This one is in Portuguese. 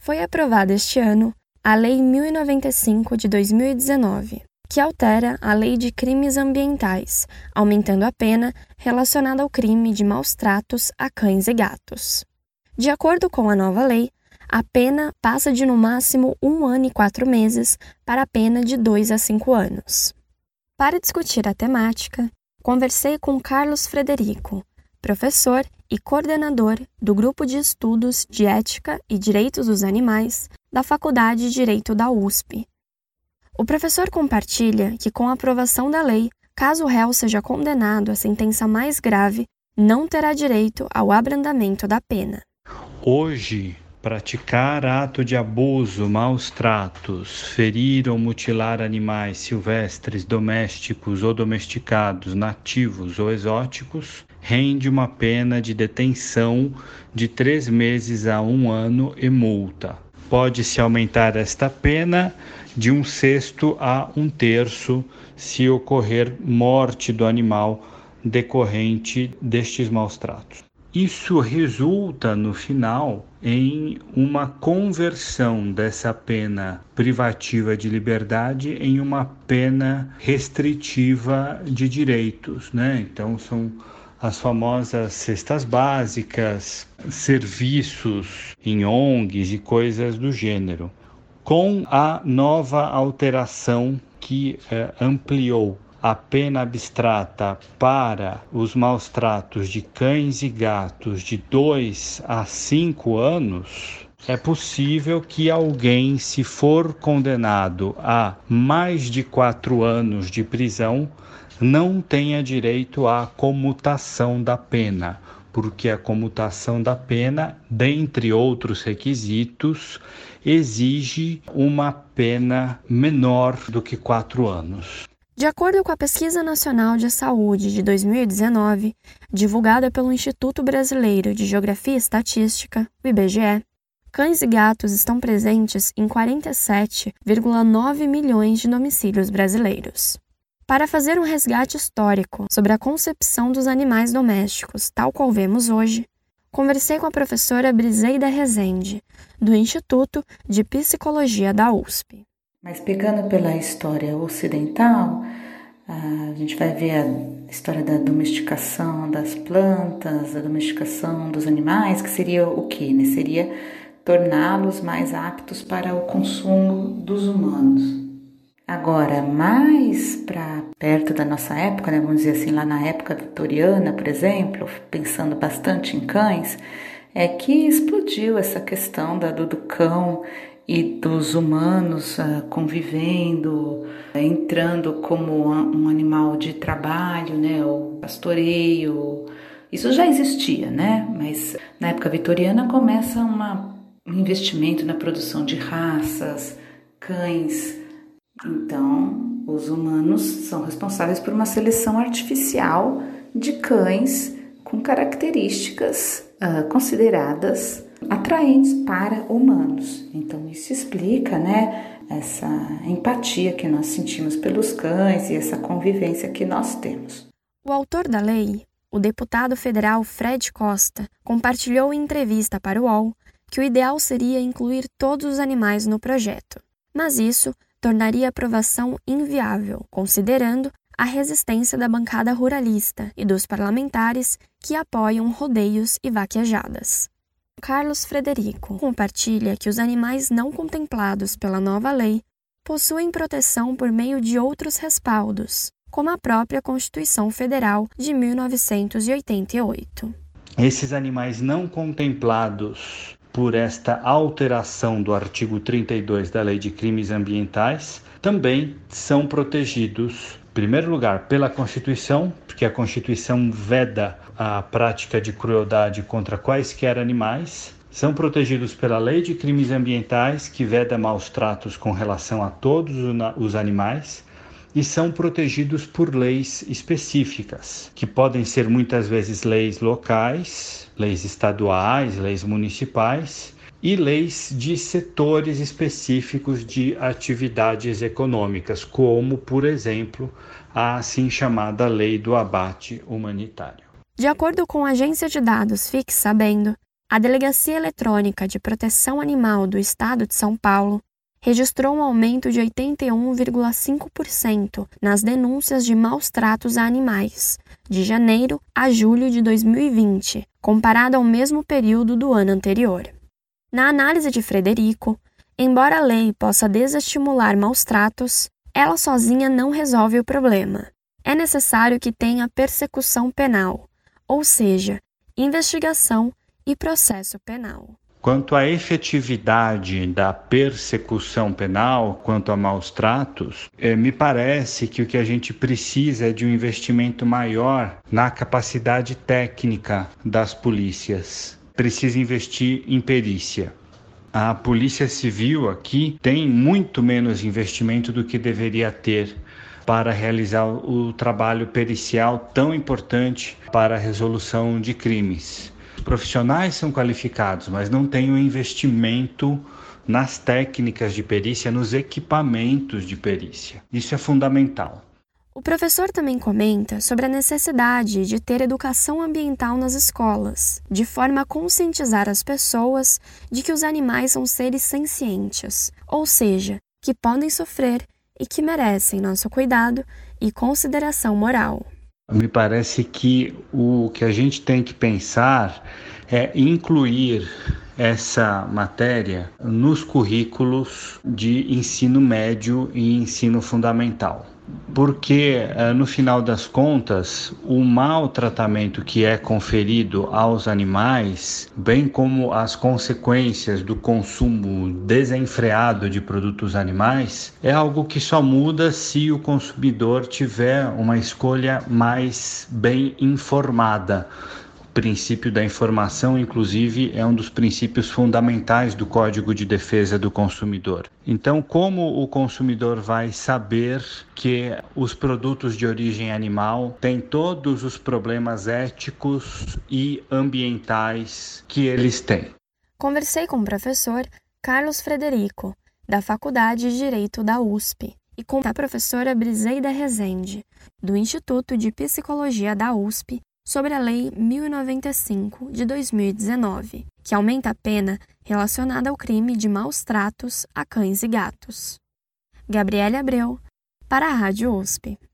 foi aprovada este ano a Lei 1095 de 2019, que altera a Lei de Crimes Ambientais, aumentando a pena relacionada ao crime de maus-tratos a cães e gatos. De acordo com a nova lei, a pena passa de no máximo 1 ano e 4 meses para a pena de 2 a 5 anos. Para discutir a temática, conversei com Carlos Frederico, professor e coordenador do Grupo de Estudos de Ética e Direitos dos Animais da Faculdade de Direito da USP. O professor compartilha que, com a aprovação da lei, caso o réu seja condenado à sentença mais grave, não terá direito ao abrandamento da pena. Hoje, praticar ato de abuso, maus tratos, ferir ou mutilar animais silvestres, domésticos ou domesticados, nativos ou exóticos, rende uma pena de detenção de 3 meses a 1 ano e multa. Pode-se aumentar esta pena de 1/6 a 1/3 se ocorrer morte do animal decorrente destes maus tratos. Isso resulta, no final, em uma conversão dessa pena privativa de liberdade em uma pena restritiva de direitos, né? Então, são as famosas cestas básicas, serviços em ONGs e coisas do gênero. Com a nova alteração que ampliou a pena abstrata para os maus tratos de cães e gatos de 2 a 5 anos, é possível que alguém, se for condenado a mais de 4 anos de prisão, não tenha direito à comutação da pena, porque a comutação da pena, dentre outros requisitos, exige uma pena menor do que 4 anos. De acordo com a Pesquisa Nacional de Saúde de 2019, divulgada pelo Instituto Brasileiro de Geografia e Estatística, o IBGE, cães e gatos estão presentes em 47,9 milhões de domicílios brasileiros. Para fazer um resgate histórico sobre a concepção dos animais domésticos, tal qual vemos hoje, conversei com a professora Briseida Rezende, do Instituto de Psicologia da USP. Mas pegando pela história ocidental, a gente vai ver a história da domesticação das plantas, a domesticação dos animais, que seria o quê? Seria torná-los mais aptos para o consumo dos humanos. Agora, mais para perto da nossa época, né, vamos dizer assim, lá na época vitoriana, por exemplo, pensando bastante em cães, é que explodiu essa questão do cão e dos humanos convivendo, entrando como um animal de trabalho, né, o pastoreio. Isso já existia, né? Mas na época vitoriana começa um investimento na produção de raças, cães. Então, os humanos são responsáveis por uma seleção artificial de cães com características consideradas atraentes para humanos. Então, isso explica, né, essa empatia que nós sentimos pelos cães e essa convivência que nós temos. O autor da lei, o deputado federal Fred Costa, compartilhou em entrevista para o UOL que o ideal seria incluir todos os animais no projeto. Mas isso tornaria a aprovação inviável, considerando a resistência da bancada ruralista e dos parlamentares que apoiam rodeios e vaquejadas. Carlos Frederico compartilha que os animais não contemplados pela nova lei possuem proteção por meio de outros respaldos, como a própria Constituição Federal de 1988. Esses animais não contemplados por esta alteração do artigo 32 da Lei de Crimes Ambientais também são protegidos, em primeiro lugar, pela Constituição, porque a Constituição veda a prática de crueldade contra quaisquer animais. São protegidos pela Lei de Crimes Ambientais, que veda maus tratos com relação a todos os animais. E são protegidos por leis específicas, que podem ser muitas vezes leis locais, leis estaduais, leis municipais e leis de setores específicos de atividades econômicas, como, por exemplo, a assim chamada Lei do Abate Humanitário. De acordo com a agência de dados Fique Sabendo, A Delegacia Eletrônica de Proteção Animal do Estado de São Paulo registrou um aumento de 81,5% nas denúncias de maus tratos a animais, de janeiro a julho de 2020, comparado ao mesmo período do ano anterior. Na análise de Frederico, embora a lei possa desestimular maus tratos, ela sozinha não resolve o problema. É necessário que tenha persecução penal, ou seja, investigação e processo penal. Quanto à efetividade da persecução penal, quanto a maus tratos, me parece que o que a gente precisa é de um investimento maior na capacidade técnica das polícias. Precisa investir em perícia. A Polícia Civil aqui tem muito menos investimento do que deveria ter para realizar o trabalho pericial tão importante para a resolução de crimes. Os profissionais são qualificados, mas não têm o investimento nas técnicas de perícia, nos equipamentos de perícia. Isso é fundamental. O professor também comenta sobre a necessidade de ter educação ambiental nas escolas, de forma a conscientizar as pessoas de que os animais são seres sencientes, ou seja, que podem sofrer e que merecem nosso cuidado e consideração moral. Me parece que o que a gente tem que pensar é incluir essa matéria nos currículos de ensino médio e ensino fundamental. Porque, no final das contas, o mau tratamento que é conferido aos animais, bem como as consequências do consumo desenfreado de produtos animais, é algo que só muda se o consumidor tiver uma escolha mais bem informada. O princípio da informação, inclusive, é um dos princípios fundamentais do Código de Defesa do Consumidor. Então, como o consumidor vai saber que os produtos de origem animal têm todos os problemas éticos e ambientais que eles têm? Conversei com o professor Carlos Frederico, da Faculdade de Direito da USP, e com a professora Briseida Rezende, do Instituto de Psicologia da USP, sobre a Lei 1095 de 2019, que aumenta a pena relacionada ao crime de maus tratos a cães e gatos. Gabriele Abreu, para a Rádio USP.